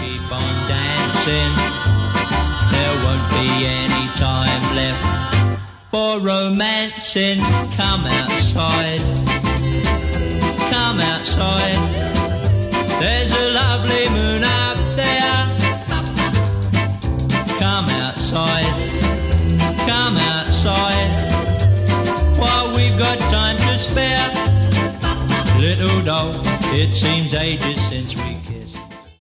keep on dancing. There won't be any time left for romancing. Come outside, come outside. There's a lovely moon up there. Come outside, come outside, while we've got time to spare. Little doll, it seems ages since we